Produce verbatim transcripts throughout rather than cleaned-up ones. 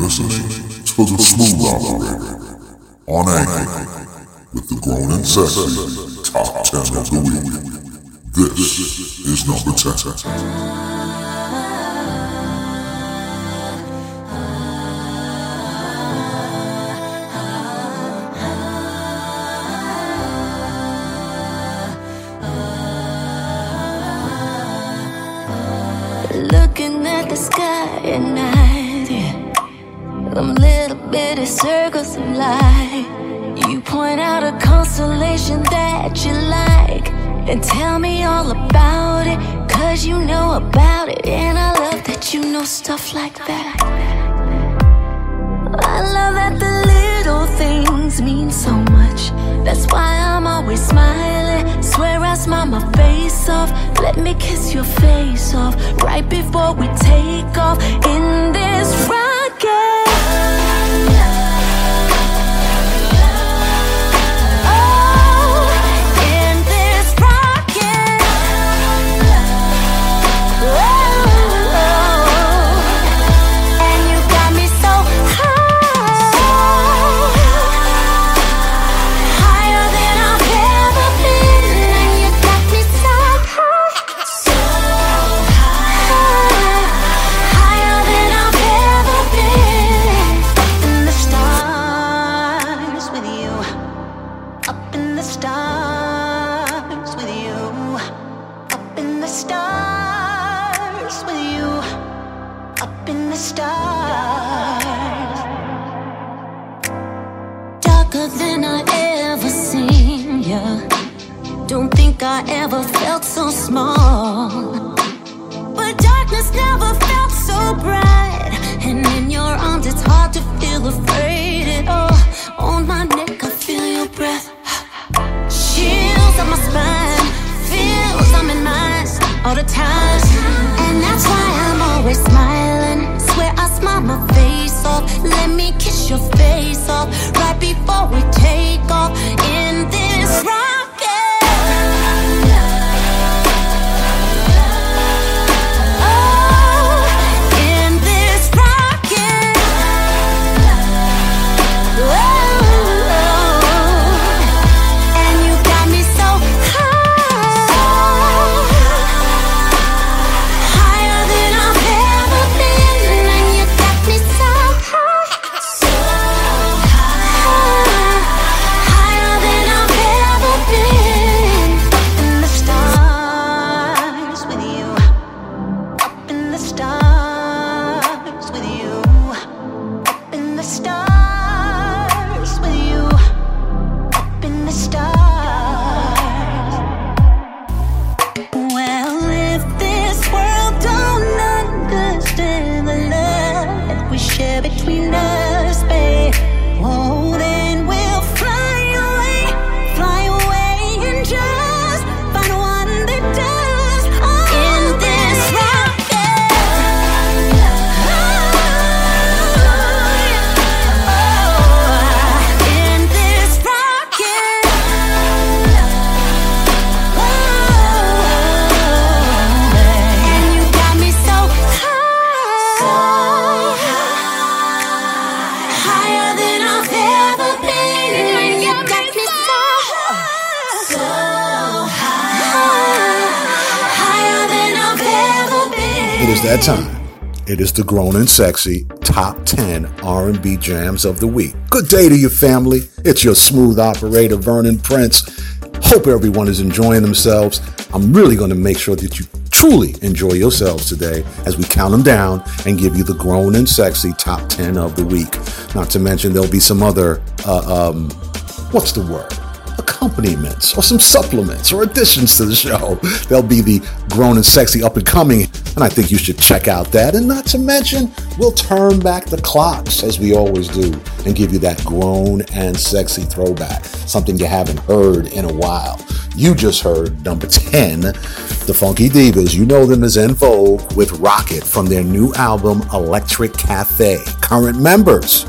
listening to the Smooth Operator on Anchor with the Grown and Sexy Top ten of the Week. This is number ten. Looking at the sky at night, yeah. Them little bitty circles of light. You point out a constellation that you like and tell me all about it, cause you know about it. And I love that you know stuff like that. I love that the little things mean so much. That's why I'm always smiling. Swear I smile my face off. Let me kiss your face off right before we take off in this rocket. I ever felt so small, but darkness never felt so bright. And in your arms it's hard to feel afraid at all. On my neck I feel your breath, chills up my spine, feels I'm in mine all the time. And that's why I'm always smiling. Swear I smile my face off. Let me kiss your face off right before we take off in this rocket. That time. It is the Grown and Sexy Top ten R and B Jams of the Week. Good day to your family. It's your smooth operator, Vernon Prince. Hope everyone is enjoying themselves. I'm really going to make sure that you truly enjoy yourselves today as we count them down and give you the Grown and Sexy Top ten of the Week. Not to mention there'll be some other, uh, um, what's the word? accompaniments or some supplements or additions to the show. There'll be the Grown and Sexy Up and Coming, and I think you should check out that. And not to mention, we'll turn back the clocks as we always do and give you that Grown and Sexy throwback, something you haven't heard in a while. You just heard number ten, the Funky Divas. You know them as En Vogue with Rocket from their new album Electric Cafe. Current members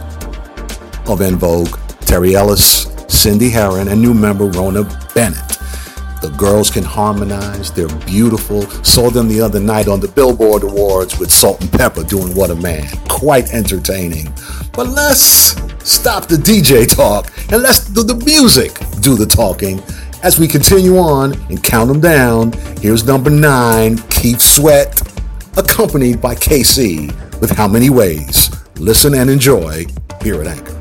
of En Vogue, Terry Ellis, Cindy Herron, and new member Rona Bennett. The girls can harmonize. They're beautiful. Saw them the other night on the Billboard Awards with Salt and Pepper doing What a Man. Quite entertaining. But let's stop the D J talk and let's do the music do the talking as we continue on and count them down. Here's number nine, Keith Sweat, accompanied by K C with How Many Ways. Listen and enjoy here at Anchor.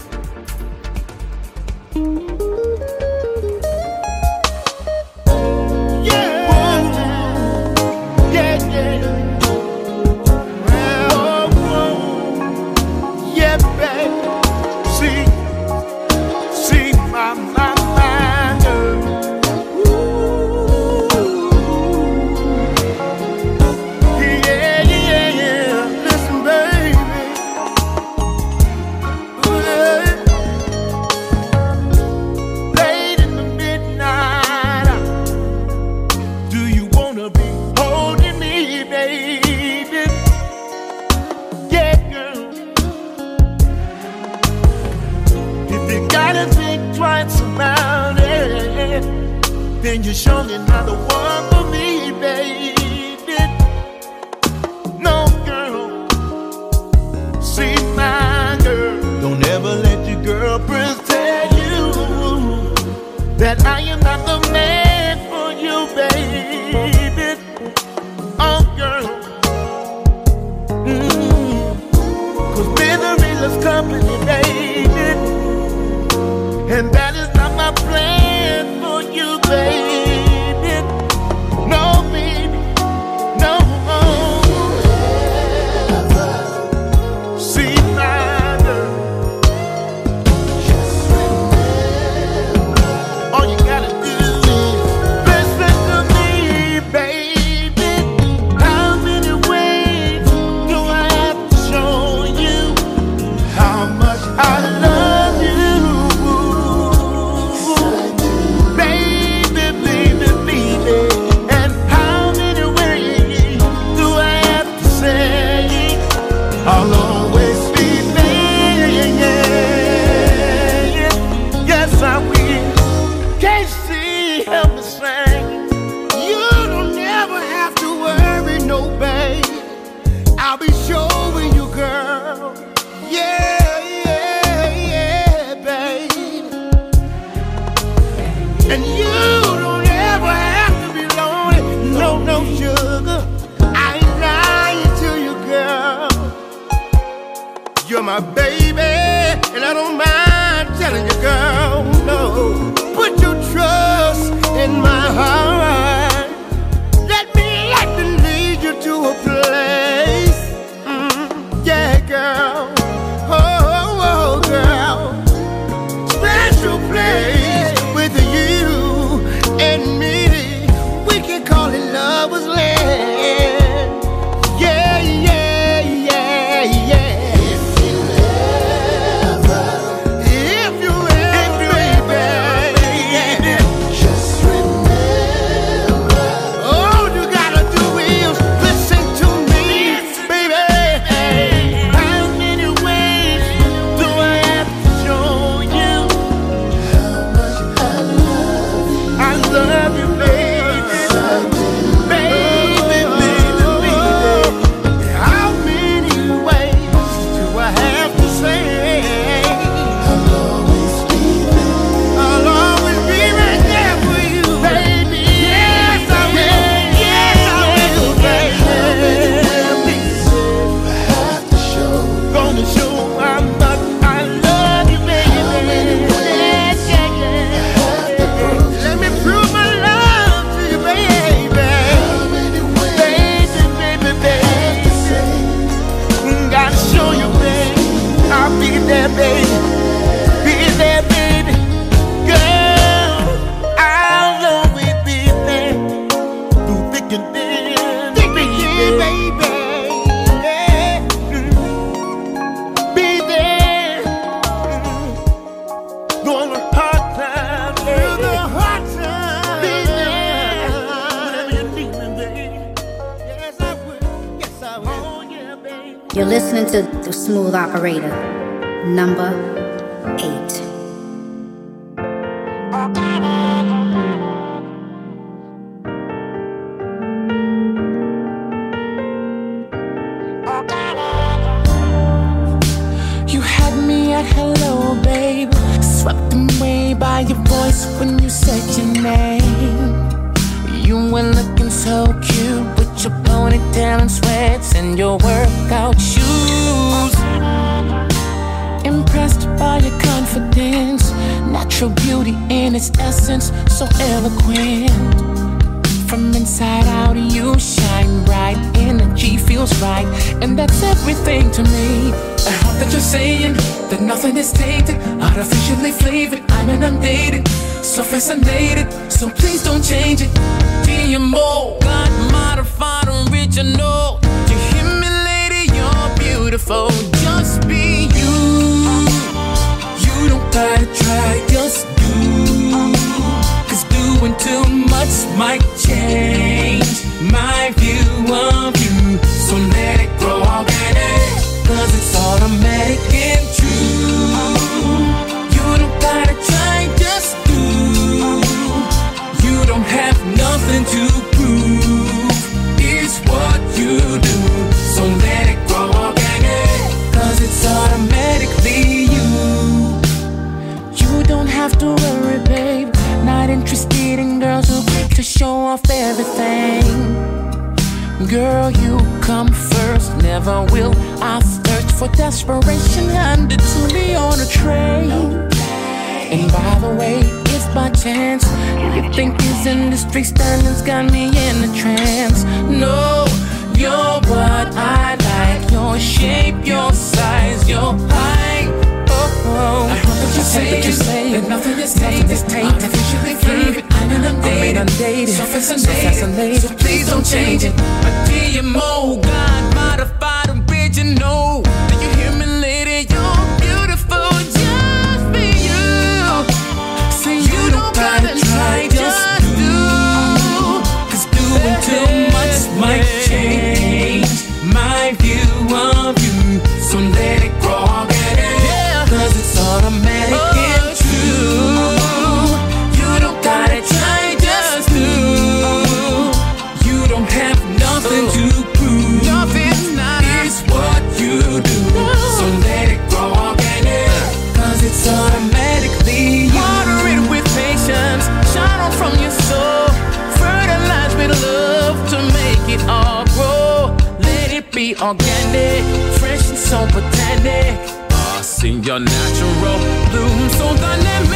You're listening to The Smooth Operator, number eight. your voice when you said your name. You were looking so cute with your ponytail and sweats and your workout shoes. Impressed by your confidence, natural beauty in its essence, so eloquent. From inside out you shine bright, energy feels right, and that's everything to me. I hope that you're saying that nothing is tainted, artificially flavored, I'm inundated, so fascinated, so please don't change it. G M O, God modified original. You hear me, lady, you're beautiful, just be you. You don't gotta try, just do. Cause doing too much might change my view of you. So let it grow organic, cause it's automatic and true. You don't gotta try, just do. You don't have nothing to prove, it's what you do. So let it grow organic, cause it's automatically you. You don't have to worry, babe. Not interested in girls who quick to show off everything. Girl, you come first, never will I search for desperation handed to me on a tray. And by the way, if by chance you think these industry standards got me in a trance, no, you're what I like. Your shape, your size, your height. Oh, I hope that you say, you say that nothing is tainted, artificially flavored, I'm inundated, so fascinated, so please don't change it. A G M O, God modified original. Do you hear me, lady? You're beautiful, just be you. See, you don't gotta try, just do. Cause doing too much might change my view of you. So let it grow organic, cause it's automatic oh, and true. You don't gotta try, just do. You don't have nothing to prove, it's what you do. So let it grow organic, cause it's automatically you. Water it with patience, shine on from your soul, fertilize with love to make it all grow. Let it be organic, fresh and so botanic. See your natural bloom so dynamic,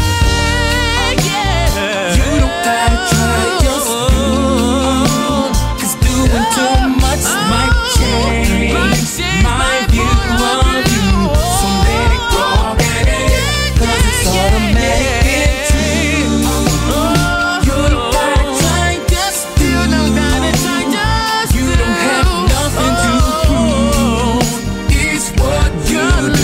yeah. You don't gotta try, just do. Cause doing too much might change my view of you. So let it grow organic, cause it's automatic and true. You don't gotta try, just do. You don't gotta try, just do. You don't have nothing to prove, it's what you do.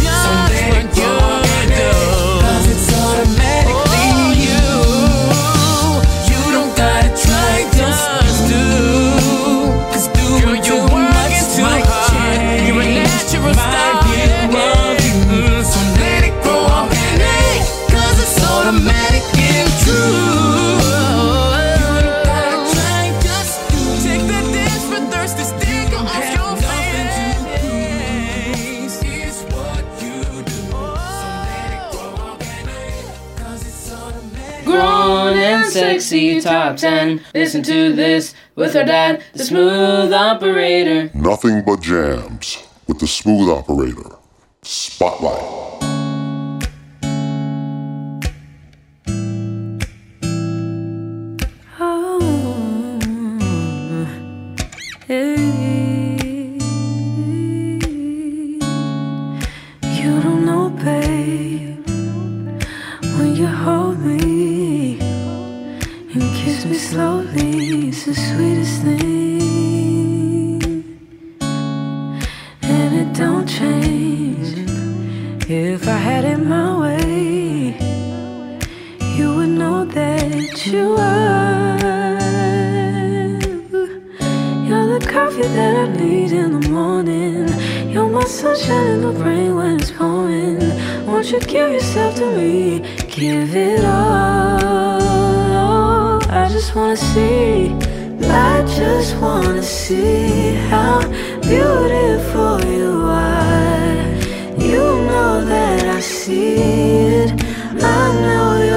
Sexy top ten. Listen to this with her dad, the smooth operator. Nothing but jams with the smooth operator. Spotlight. Oh, hey. You don't know, babe, when you hold me and kiss me slowly, it's the sweetest thing. And it don't change. If I had it my way, you would know that you are. You're the coffee that I need in the morning. You're my sunshine in the rain when it's pouring. Won't you give yourself to me? Give it all. I just wanna see, I just wanna see how beautiful you are. You know that I see it, I know you're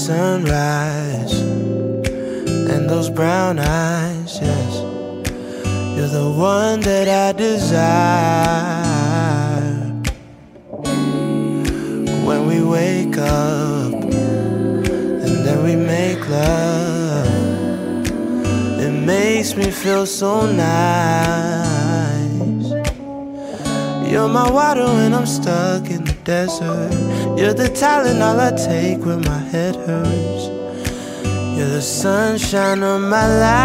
sunrise and those brown eyes, yes. You're the one that I desire. When we wake up and then we make love, it makes me feel so nice. You're my water when I'm stuck in the desert. You're the Tylenol I take when my head hurts. You're the sunshine of my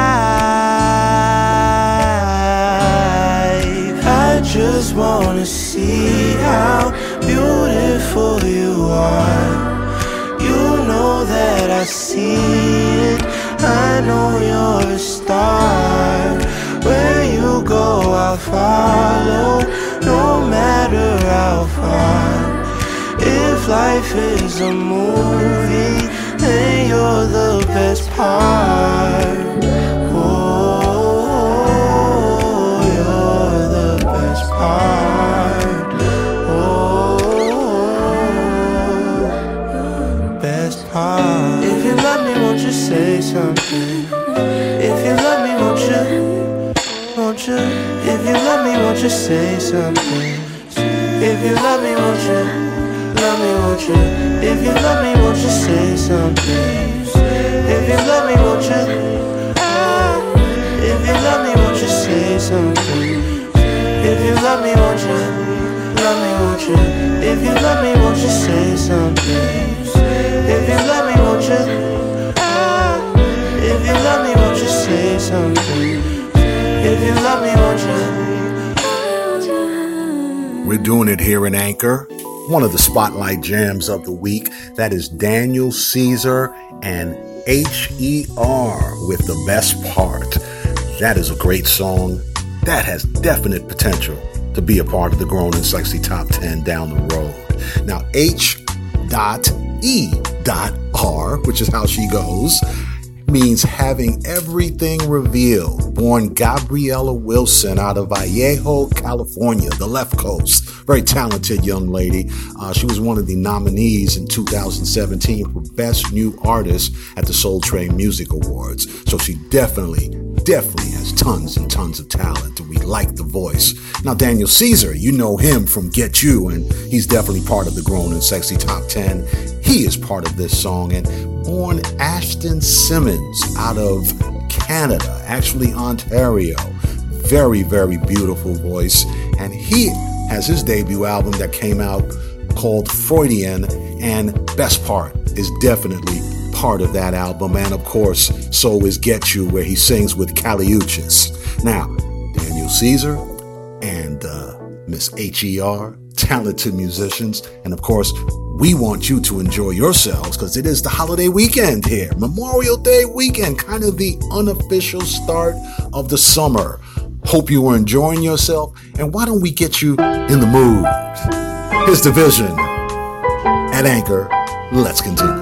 life. I just wanna see how beautiful you are. You know that I see it. I know you're a star. Where you go, I'll follow, no matter how far. If life is a movie, then you're the best part. Oh, you're the best part. Oh, best part. If you love me, won't you say something? If you love me, won't you? Won't you? If you love me, won't you say something? If you love me, won't you? Love me, won't you? If you love me, won't you say something? If you love me, won't you? If you love me, won't you say something? If you love me, won't you? Love me, won't you? If you love me, won't you say something? If you love me, won't you? If you love me, won't you say something? If you love me, won't you? We're doing it here in Anchor. One of the spotlight jams of the week, that is Daniel Caesar and H E R with The Best Part. That is a great song. That has definite potential to be a part of the Grown and Sexy Top ten down the road. Now, H E R, which is how she goes, means having everything revealed. Born Gabriella Wilson out of Vallejo, California, the left coast. Very talented young lady. Uh, she was one of the nominees in two thousand seventeen for Best New Artist at the Soul Train Music Awards. So she definitely, definitely has tons and tons of talent, and we like the voice. Now, Daniel Caesar, you know him from Get You, and he's definitely part of the Grown and Sexy Top ten. He is part of this song, and born Ashton Simmons out of Canada, actually Ontario. Very, very beautiful voice, and he has his debut album that came out called Freudian, and Best Part is definitely part of that album. And of course, so is Get You, where he sings with Caliuchis. Now, Daniel Caesar and uh, Miss H E R, talented musicians. And of course, we want you to enjoy yourselves because it is the holiday weekend here. Memorial Day weekend, kind of the unofficial start of the summer. Hope you are enjoying yourself, and why don't we get you in the mood? Here's the vision. At Anchor, let's continue.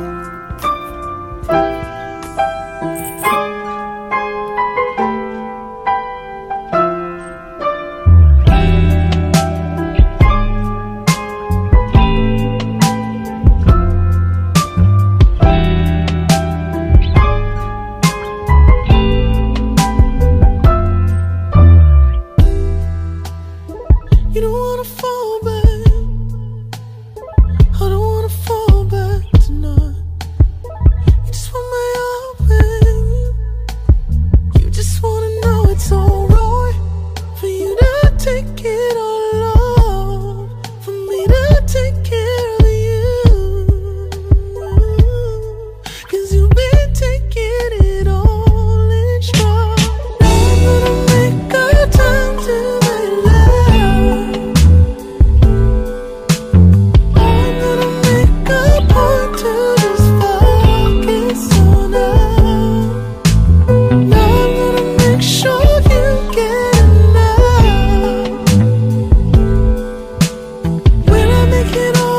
It all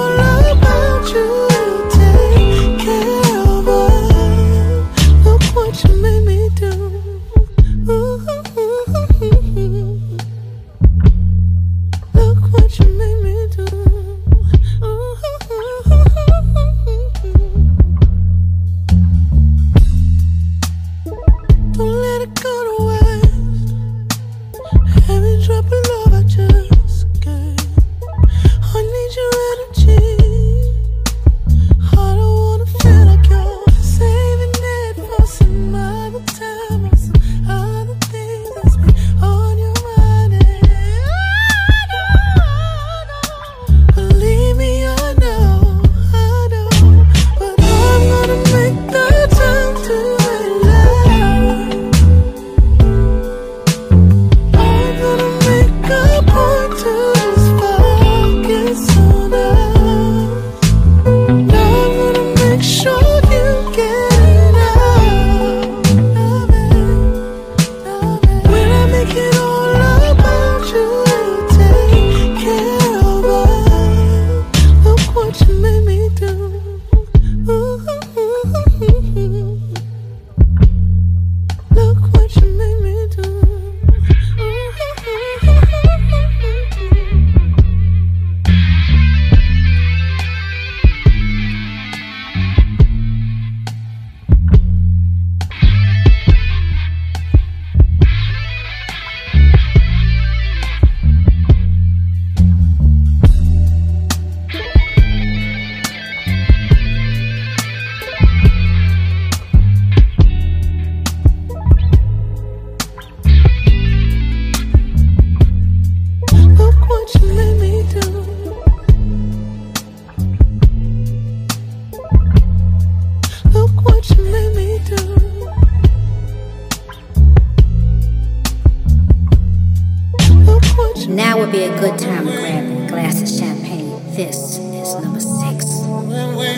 This is number six. When we,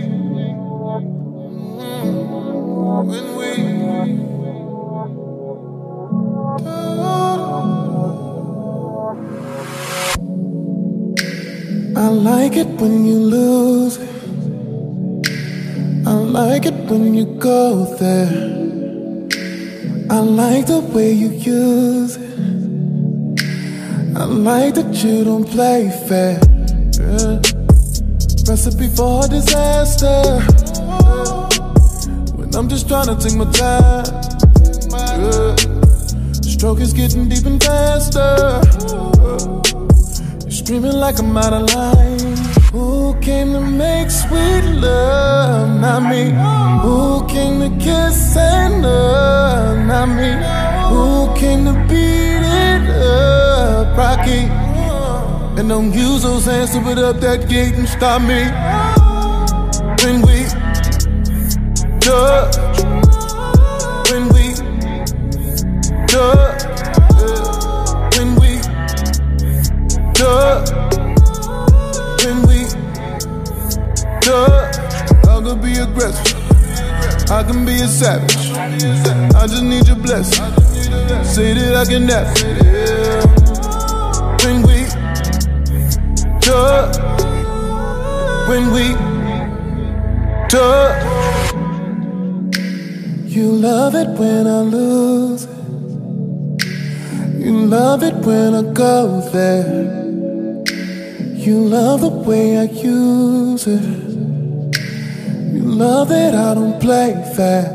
when we, I like it when you lose it. I like it when you go there. I like the way you use it. I like that you don't play fair. Yeah. Recipe for disaster. When I'm just trying to take my time. Yeah. Stroke is getting deep and faster. You're screaming like I'm out of line. Who came to make sweet love? Not me. Who came to kiss and love? Not me. Who came to beat it up? Rocky. And don't use those hands to put up that gate and stop me. When we touch, when we touch, when we touch, when we touch, I could be aggressive, I can be a savage. I just need your blessing. Say that I can never. When we touch, when we touch, you love it when I lose it. You love it when I go there. You love the way I use it. You love that I don't play fair.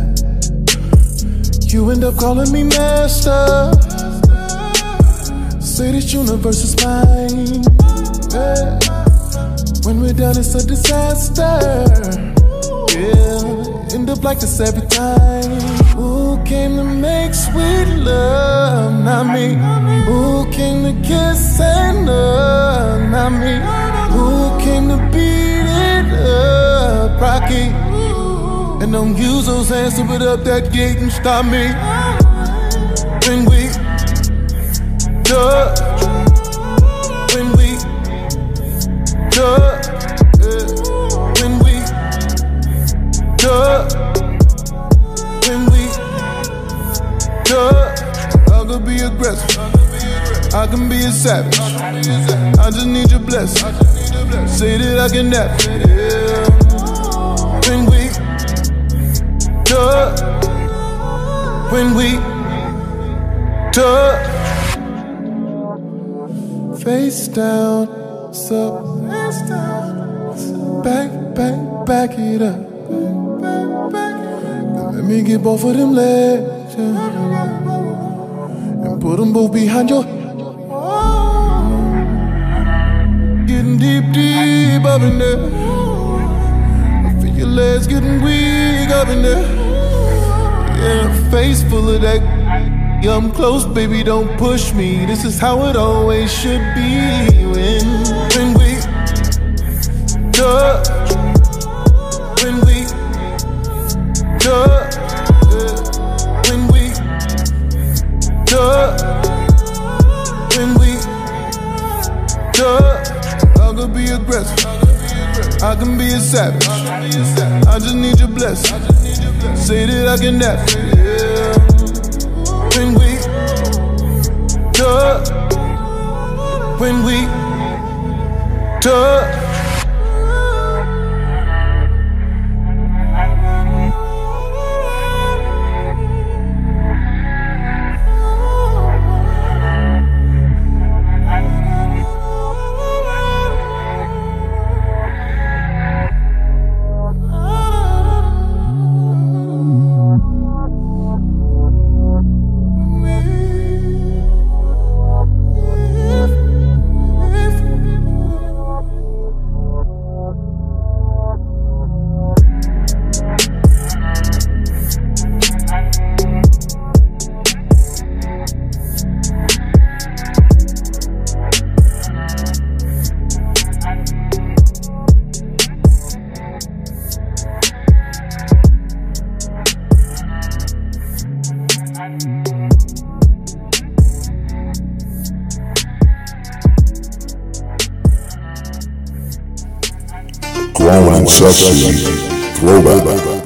You end up calling me master. Say this universe is mine. Yeah. When we're done, it's a disaster. Yeah, end up like this every time. Who came to make sweet love? Not me. Who came to kiss and love? Not me. Who came to beat it up? Rocky. And don't use those hands to put up that gate and stop me. When we touch, when we touch, yeah. When we touch, when we touch, I could be aggressive, I can be a savage. I just need your blessing. Say that I can never. Yeah. When we touch, when we touch, face down, so back, back, back it up. Let me get both of them legs, yeah, and put them both behind your. Getting deep, deep up in there. I feel your legs getting weak up in there. Yeah, face full of that. Yeah, I'm close, baby, don't push me. This is how it always should be. When, when we touch, when we touch, yeah. When we touch, when we touch, I could be aggressive, I can be a savage. I just need your blessing. Say that I can never. Yeah. When we touch, when we touch. and Sexy Throwback.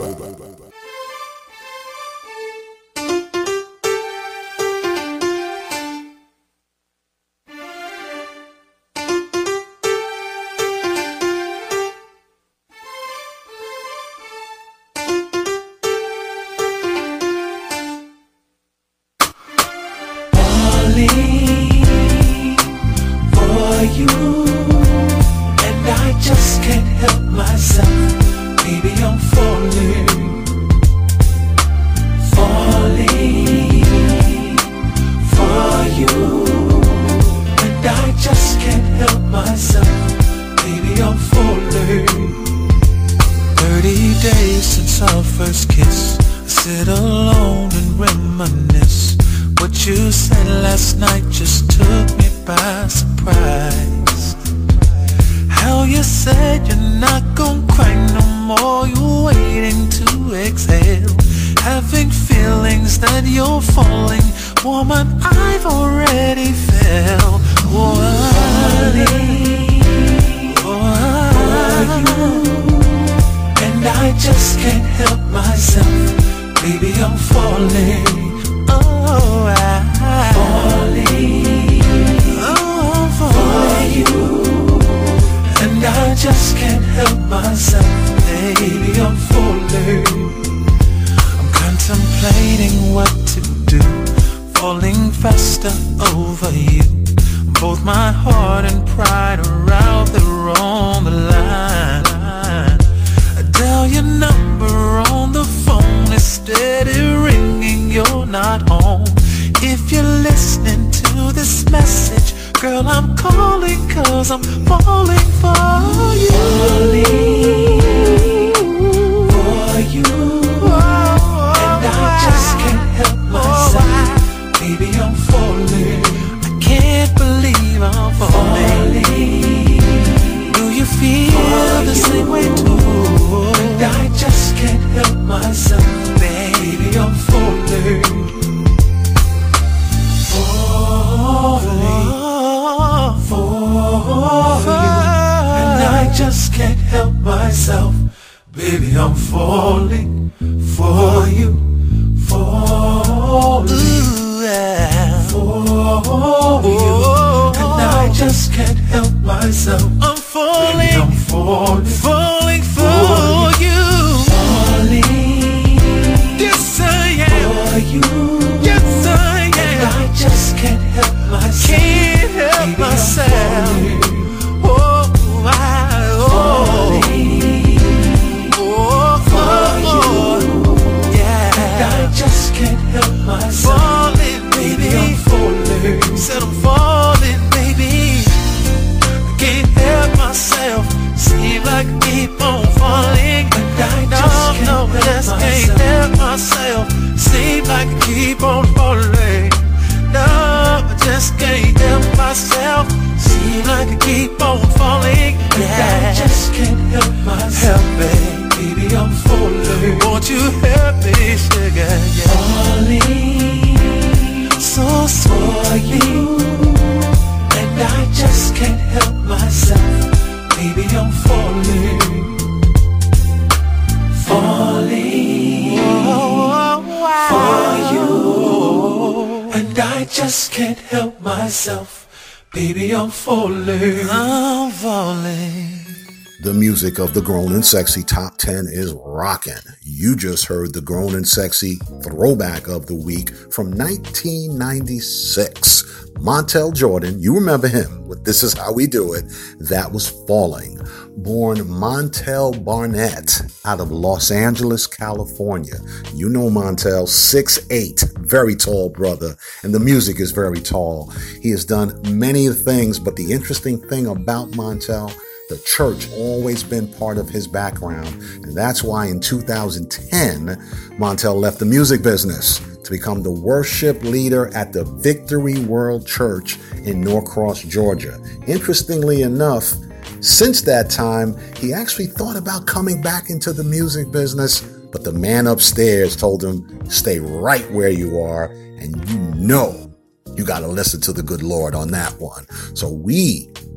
The music of the Grown and Sexy Top ten is rockin'. You just heard the Grown and Sexy Throwback of the Week from nineteen ninety-six. Montel Jordan, you remember him with This Is How We Do It. That was Falling. Born Montel Barnett out of Los Angeles, California. You know Montel, six eight, very tall brother, and the music is very tall. He has done many things, but the interesting thing about Montel, the church always been part of his background, and that's why in two thousand ten, Montel left the music business to become the worship leader at the Victory World Church in Norcross, Georgia. Interestingly enough, since that time, he actually thought about coming back into the music business, but the man upstairs told him, stay right where you are, and you know you got to listen to the good Lord on that one. So we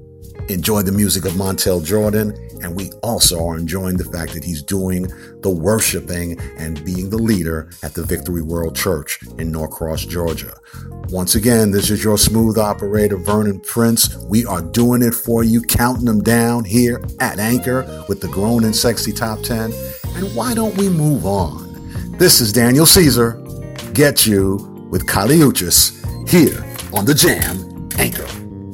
enjoyed the music of Montel Jordan, and we also are enjoying the fact that he's doing the worshiping and being the leader at the Victory World Church in Norcross, Georgia. Once again, this is your smooth operator, Vernon Prince. We are doing it for you, counting them down here at Anchor with the Grown and Sexy Top ten. And why don't we move on? This is Daniel Caesar. Get you with Kali Uchis here on the Jam Anchor.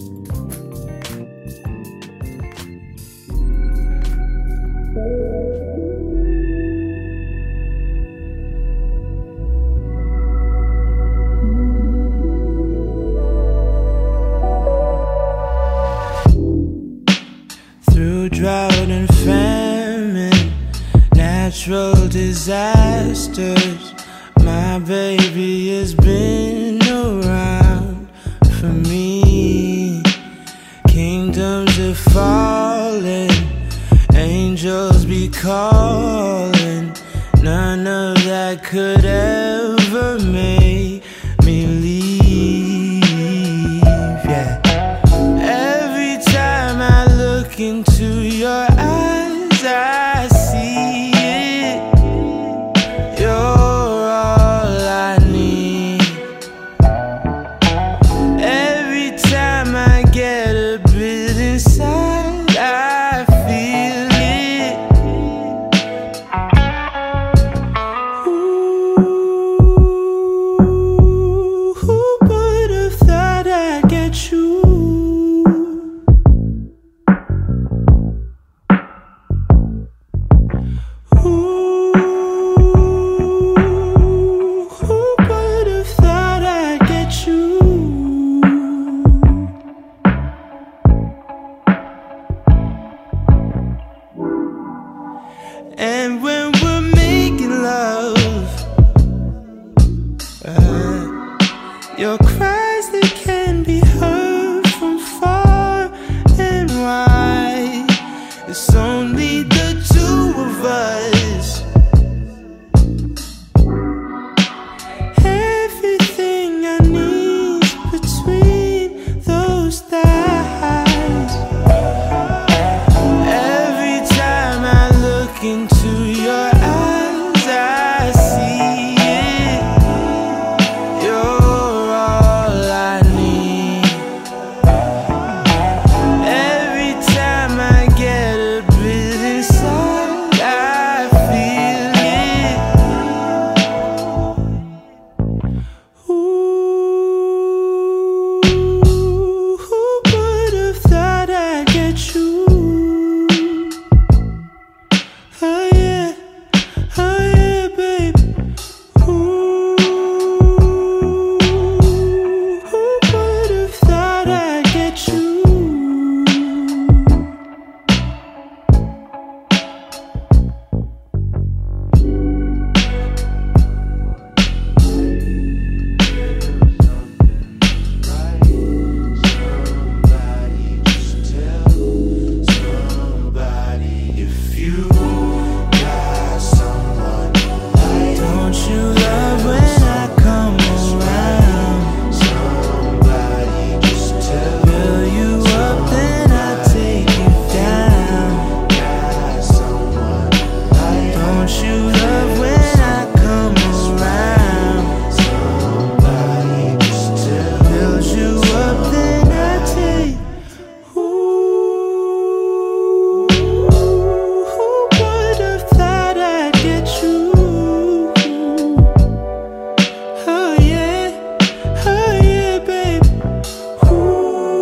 Drought and famine, natural disasters, my baby has been around for me. Kingdoms are falling, angels be calling, none of that could ever make me leave, yeah. Every time I look into your eyes, I see it. You're all I need. Every time I get a bit inside, I feel it. Ooh, who would have thought I'd get you? And when we're making love, uh, your cries, they can be heard from far and wide. It's only the two of us. Everything I need between those thighs. Every time I look into your eyes, I see it. You're all I need. Every time I get a bit inside, I feel it. Ooh, who would have thought I'd get you? Oh yeah, oh yeah, baby. Ooh, who would have thought I'd get you? Somebody, if you got someone like, don't you love when I come around? Somebody, just tell, fill you up, then I take you down. Got someone like, don't you love when I come around? Somebody, just tell, build you up, then I take. Ooh, who would have thought I'd get you? Oh yeah, oh yeah, baby. Ooh,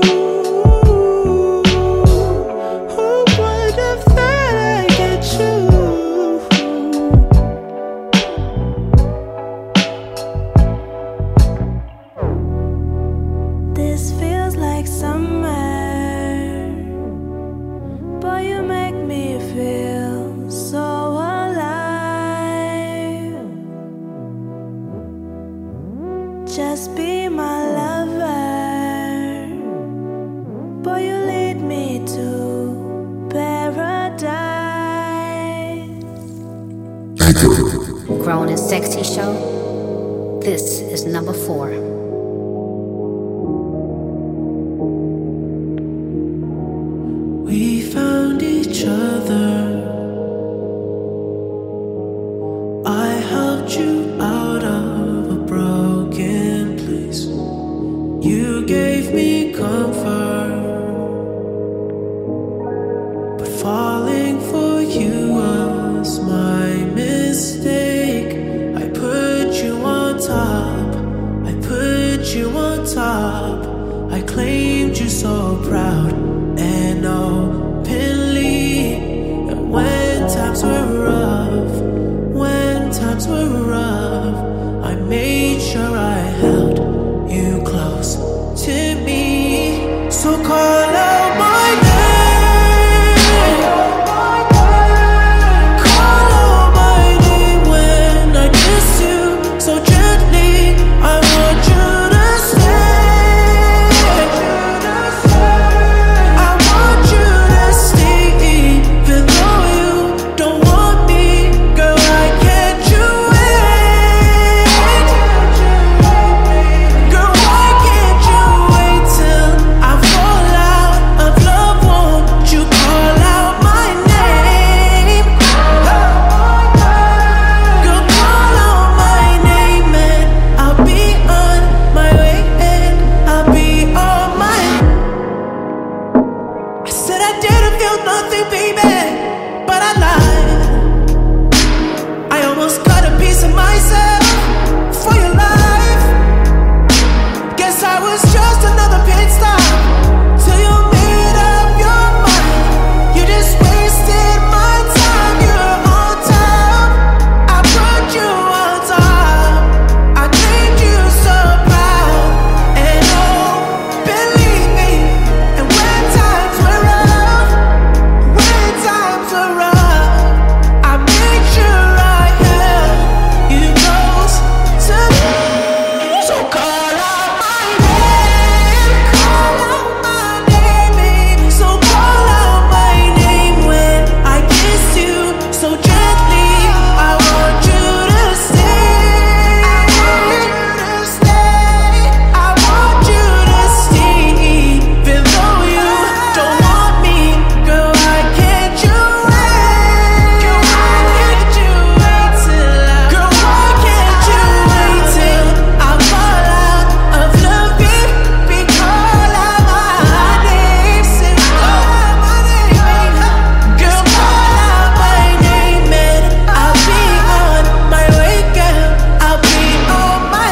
who would have thought I'd get you? This feels like summer. Boy, you make me feel so alive. Just be my lover. Boy, you lead me to paradise. Grown and Sexy Show. This is number four. falling for you was my mistake. I put you on top, I put you on top. I claimed you so proud and openly. And when times were rough, when times were rough, I made sure I held you close to me. So call out my name. Call out my name when I kiss you so gently. I want you to stay. I want you to stay even though you don't want me. Girl, I can't you wait. Girl, why can't you wait till I fall out of love? Won't you call out my name? Girl, call out my name and I'll be on my way and I'll be on my. I said I didn't feel nothing, baby, but I lied. I almost got a piece of myself for your life. Guess I was just another pit stop till you made up your mind. You just wasted my time. You're on top. I put you on top. I claimed you so proud and oh, believe me. And when times were rough, when times were rough, I made sure I held you close to me. So call out my name, call out my name, baby. So call out my name when I kiss you so gently. I want you to stay. I want you to stay. I want you to stay even though you don't want me. Girl, why can't you wait? Girl, why can't you wait till I? Girl, why can't you wait till I fall out of love? Baby, call out my name, say call out my name. Girl, call out my name and I'll be on my way, girl. I'll be on my.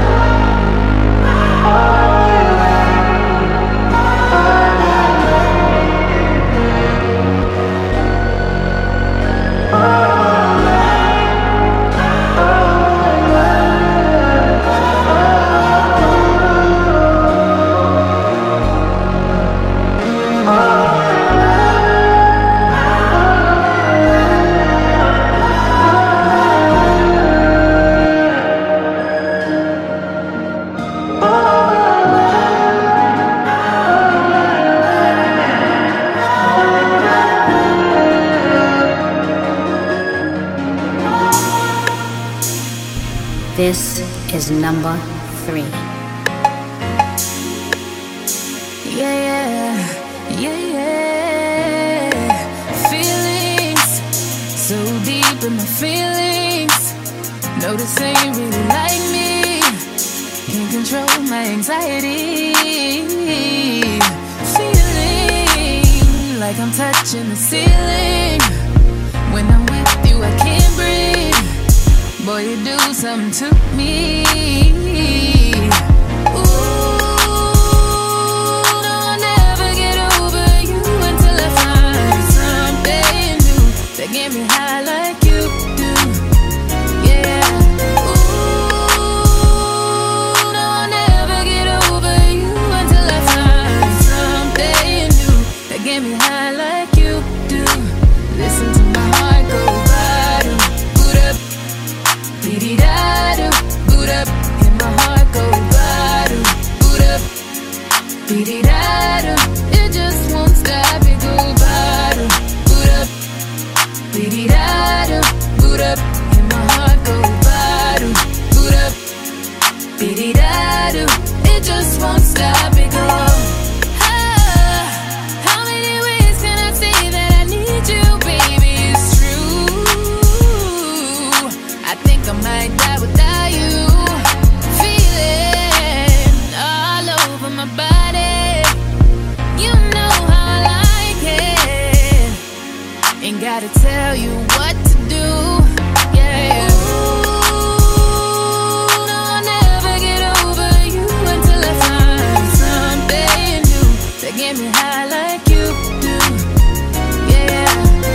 This is number three. Yeah, yeah, yeah, yeah. Feelings so deep in my feelings. No, this ain't really like me. Can't control my anxiety. Feeling like I'm touching the ceiling. When I'm with you, I can't breathe. Boy, you do something to me. Ooh, no, I'll never get over you until I find something new that get me high like you do. Yeah. Ooh, no, I'll never get over you until I find something new that get me high like you do. Listen to my heart go bottom, boot up. Dee-dee-da-do, boot up, and my heart Ain't gotta tell you what to do. Yeah. Ooh, no, I'll never get over you until I find something new that get me high like you do. Yeah.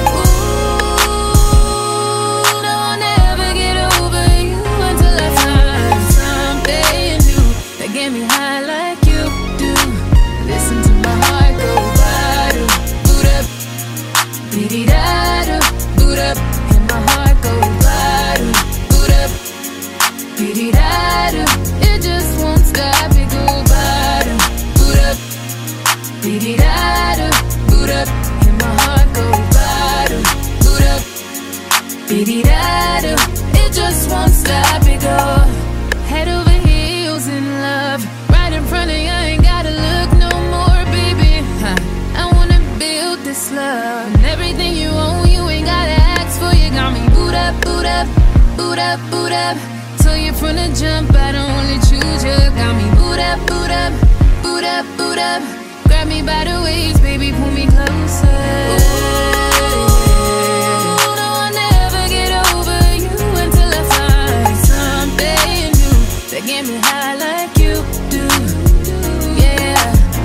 Ooh, no, I'll never get over you until I find something new that get me high like you do. Listen to my heart go bada, boot up, beat da, boot up, and my heart go bada, boot up, beat da. It just won't stop, it go bada, boot up, beat da, boot up, and my heart go bada, boot up, beat da. It just won't stop, it go head over heels in love, right in front of you. I ain't gotta look no more, baby. Huh. I wanna build this love, and everything you own, you ain't gotta ask for. You got me boot up, boot up, boot up, boot up. So you from the jump, I don't only choose you. Got me boot up, boot up, boot up, boot up. Grab me by the waist, baby, pull me closer. Ooh, no, I'll never get over you until I find something new that get me high like you do. Yeah.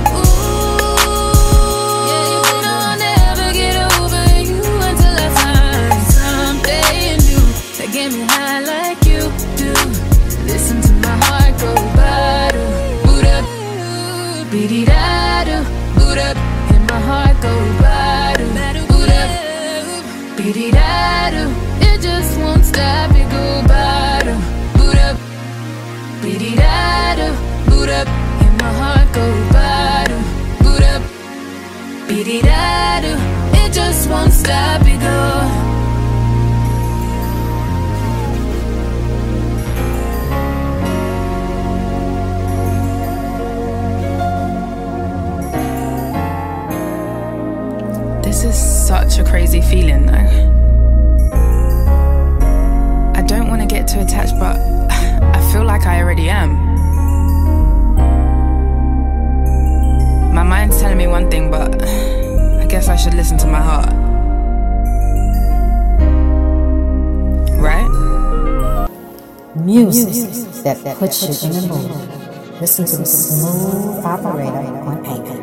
Ooh, no, I'll never get over you until I find something new that get me high like you do. Listen to my heart go bada, boot up, beat da, boot up, and my heart go bada, boot up, beat da. It just won't stop, it go bada, boot up, beat da, boot up, and my heart go bada, boot up, beat da. It just won't stop, it go. This is such a crazy feeling though. I don't want to get too attached, but I feel like I already am. My mind's telling me one thing, but I guess I should listen to my heart. Right? Music that puts you in the mood. Listen to the Smooth Operator on Anchor.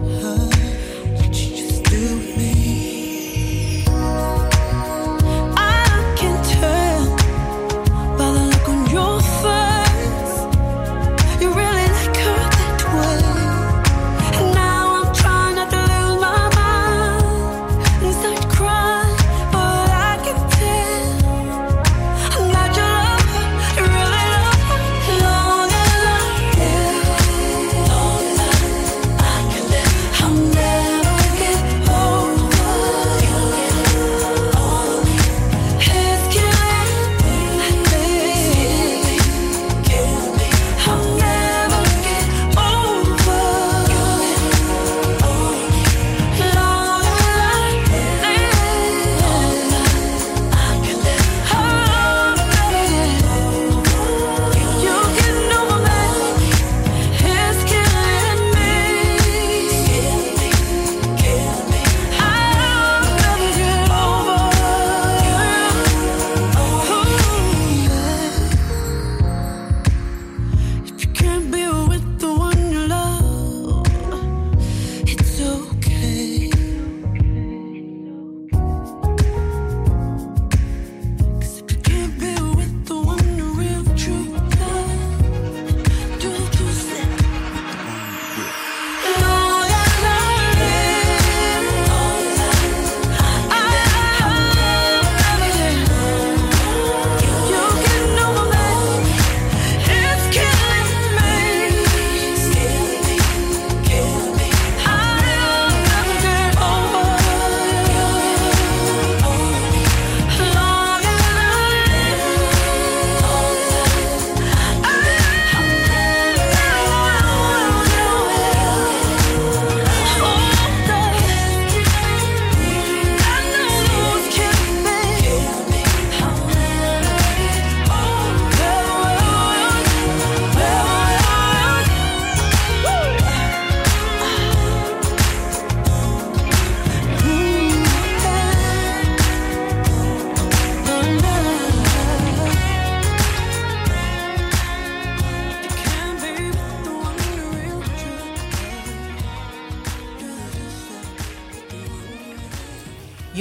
I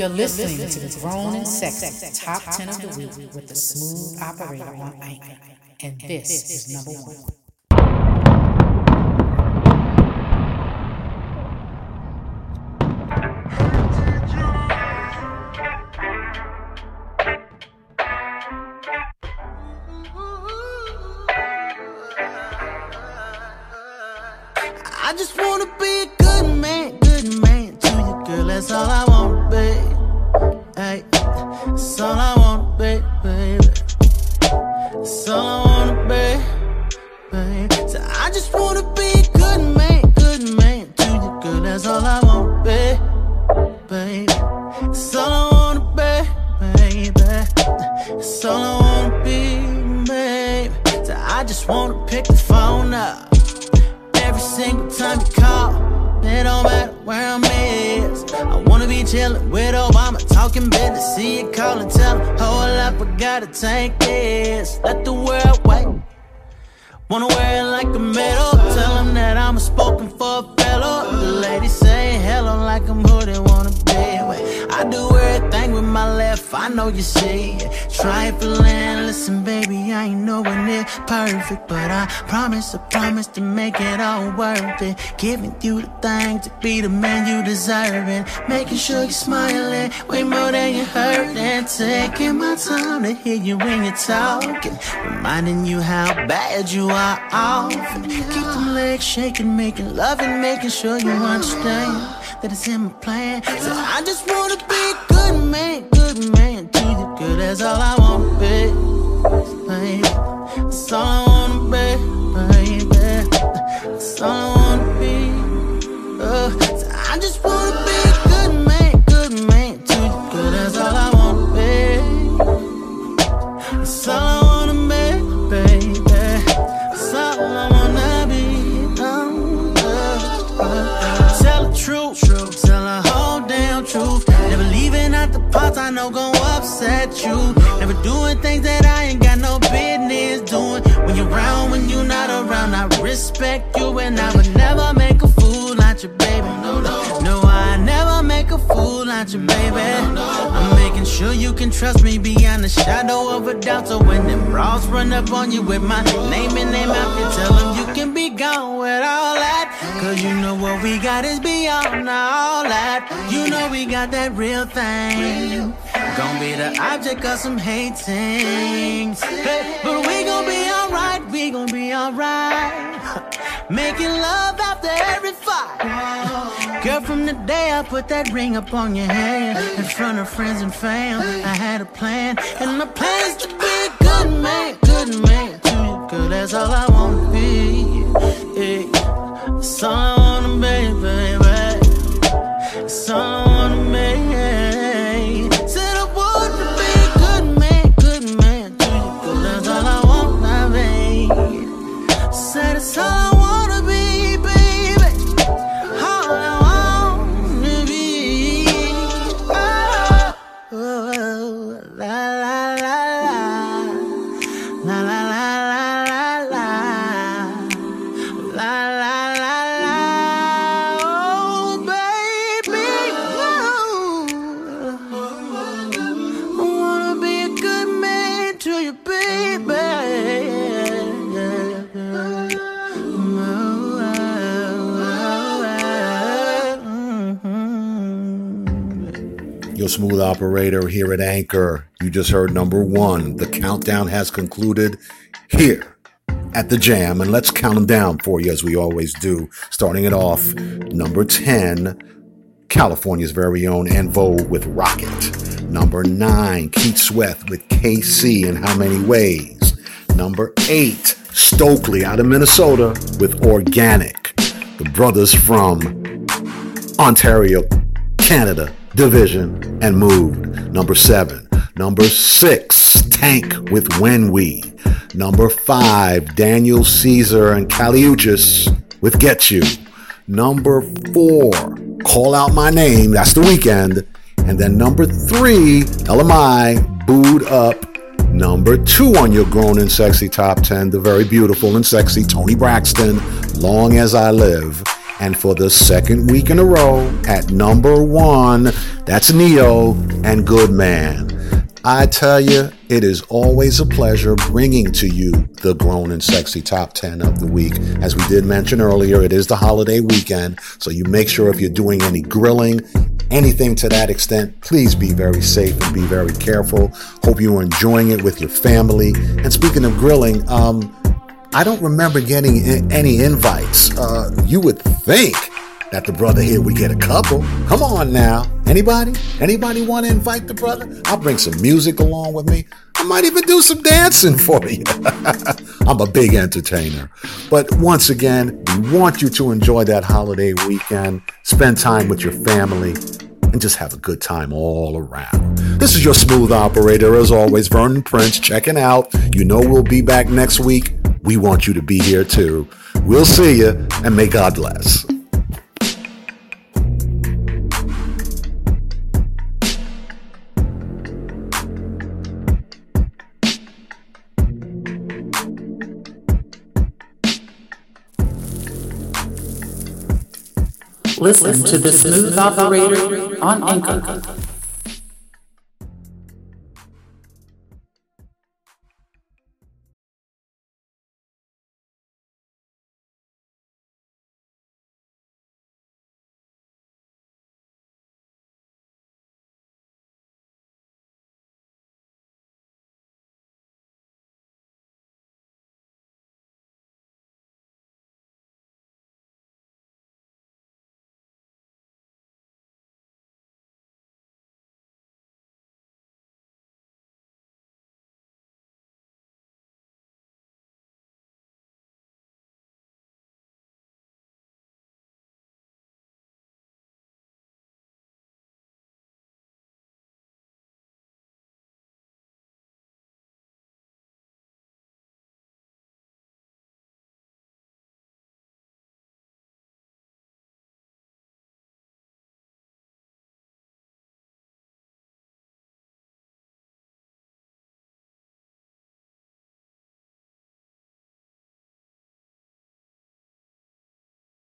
You're listening to the Grown and Sexy Top ten of the Week with the Smooth Operator on Anchor. And this is number one. I just wanna be a good man, good man to you, girl. That's all I wanna be. Hey, that's all I wanna be, baby. That's all I wanna be, baby. So I just wanna be a good man, good man to you, girl. That's all I wanna be, baby. That's all I wanna be, baby. That's all I wanna be, baby. So I just wanna pick the phone up. Every single time you call, it don't matter where I'm at. I wanna be chillin' with Obama, talking business. See you call and tell him, hold up, I gotta take this. Let the world wait. Wanna wear it like a medal. Tell him that I'm a spoken for a fellow. The ladies say hello like I'm who they wanna be. Wait, I do everything with my left, I know you see it. Trifling, listen baby, I ain't nowhere near perfect, but I promise, I promise to make it all worth it. Giving you the thing to be the man you deserve it. Making sure you're smiling, way more than you're hurting. Taking my time to hear you when you're talking. Reminding you how bad you are often. Keep them legs shaking, making love and making sure you understand that it's in my plan. So I just wanna be a good man, good man to you, girl. That's all I wanna be, baby. That's all I wanna be, baby. That's all I wanna be. Uh, so I just wanna be a good man, good man to you, girl. That's all I wanna be. That's all I wanna be, baby. That's all I wanna be. Oh, uh, uh. Tell the truth, truth, tell the whole damn truth. Never leaving out the parts I know gon' upset you. Never doing things that I ain't got no business doing. When you're around, when you're not around, I respect you. And I would never make a fool out you, baby. No, no, no, I never make a fool out you, baby. I'm making sure you can trust me beyond the shadow of a doubt. So when them bras run up on you with my name in their mouth, you tell them you can be gone with all that. Cause you know what we got is beyond all that. You know we got that real thing. Gonna be the object of some hating. Hey, but we gon' be alright, we gon' be alright. Making love after every fight. Girl, from the day I put that ring up on your hand, in front of friends and fam, I had a plan. And my plan is to be a good man, good man to you, girl. That's all I wanna be. Yeah. That's all I wanna be, baby. That's all I wanna be. Said I wanna be a good man, good man to you, girl. That's all I wanna be. Said it's all I wanna be, baby. All I wanna be. Oh, oh, oh, la la la la, la la la la la la, la la la la. Oh baby, oh. I wanna be a good man to you, baby. Your smooth operator here at Anchor. You just heard number one. The countdown has concluded here at the Jam, and let's count them down for you as we always do. Starting it off, number ten, California's very own En Vogue with Rocket. Number nine, Keith Sweat with K C in How Many Ways. Number eight, Stokely out of Minnesota with Organic. The brothers from Ontario, Canada, Division and Mood. Number seven. Number six, Tank with When We. Number five, Daniel Caesar and Caliuchis with Get You. Number four, Call Out My Name, that's The Weeknd. And then number three, L M I, Booed Up. Number two on your grown and sexy top ten, the very beautiful and sexy Toni Braxton, Long As I Live. And for the second week in a row, at number one, that's Neo and Good Man. I tell you, it is always a pleasure bringing to you the Grown and Sexy Top ten of the week. As we did mention earlier, it is the holiday weekend, so you make sure if you're doing any grilling, anything to that extent, please be very safe and be very careful. Hope you're enjoying it with your family. And speaking of grilling, um, I don't remember getting any invites. Uh, you would think that the brother here would get a couple. Come on now. Anybody? Anybody want to invite the brother? I'll bring some music along with me. I might even do some dancing for you. I'm a big entertainer. But once again, we want you to enjoy that holiday weekend, spend time with your family, and just have a good time all around. This is your smooth operator, as always, Vernon Prince, checking out. You know we'll be back next week. We want you to be here too. We'll see you, and may God bless. Listen to the Smooth Operator on Anchor.